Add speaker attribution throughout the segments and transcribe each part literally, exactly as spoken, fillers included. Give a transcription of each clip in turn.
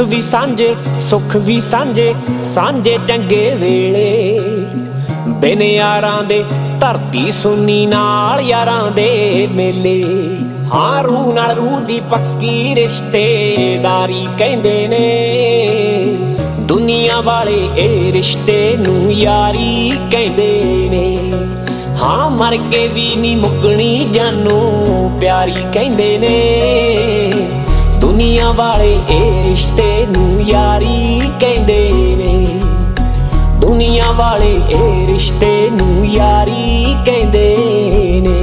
Speaker 1: भी सांझे सुख भी सांझे सांझे चंगे वेले बिन यारां दे धरती सुनी नाल यारां दे मेले। हाँ रूह नाल रूह दी पक्की रिश्तेदारी कहंदे ने दुनिया वाले ए रिश्ते नूं यारी कहंदे ने। हाँ मर के भी नी मुकनी जानो प्यारी कहंदे ने दुनिया वाले ए रिश्ते नूं यारी कहंदे ने। दुनिया वाले ए रिश्ते नूं यारी कहंदे ने।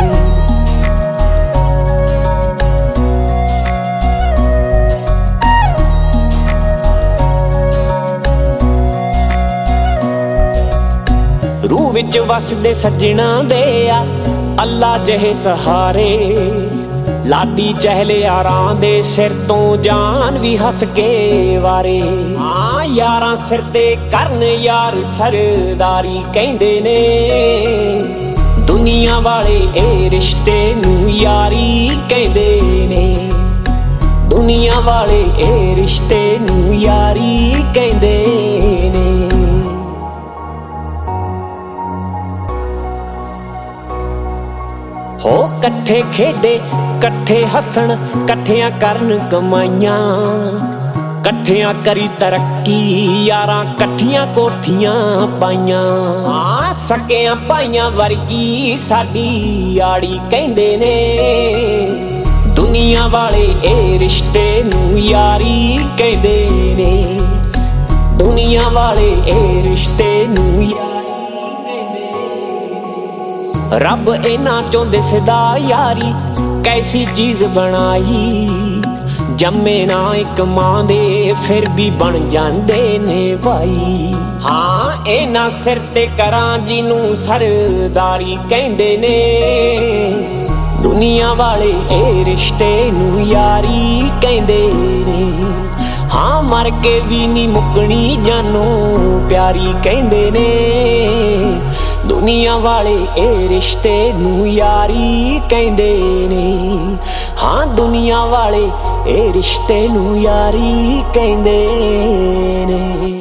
Speaker 1: रूह विच वसदे सज्जणा दे आ अल्लाह जहे सहारे लाडी चहले यारां दे सिर तो जान भी हस के वारे। हाँ यारां सिर ते करन यार सरदारी कहंदे ने दुनिया वाले ए रिश्ते नूं यारी कहंदे ने। दुनिया वाले ए रिश्ते नूं यारी कहंदे ने। हो कट्ठे खेडे कट्ठे हसन कट्ठियां करन कमाइयां कट्ठियां करी तरक्की यारां कट्ठियां कोठियां पाइयां। हाँ सकियां भाइयां वर्गी साडी यारी कहंदे ने दुनिया वाले ए रिश्ते नूं यारी कहंदे ने। दुनिया वाले ए रिश्ते नूं यारी रब इना चों दिसदा यारी कैसी चीज बनाई जम्मे ना एक मां दे फिर भी बन जांदे ने भाई। हाँ इना सिर ते करां जिनूं सरदारी कहंदे ने दुनिया वाले ए रिश्ते नूं यारी कहंदे ने। हाँ मर के भी नी मुकनी जानो प्यारी कहंदे ने दुनिया वाले ए रिश्ते नूं यारी कहंदे ने। हाँ दुनिया वाले ए रिश्ते नूं यारी कहंदे ने।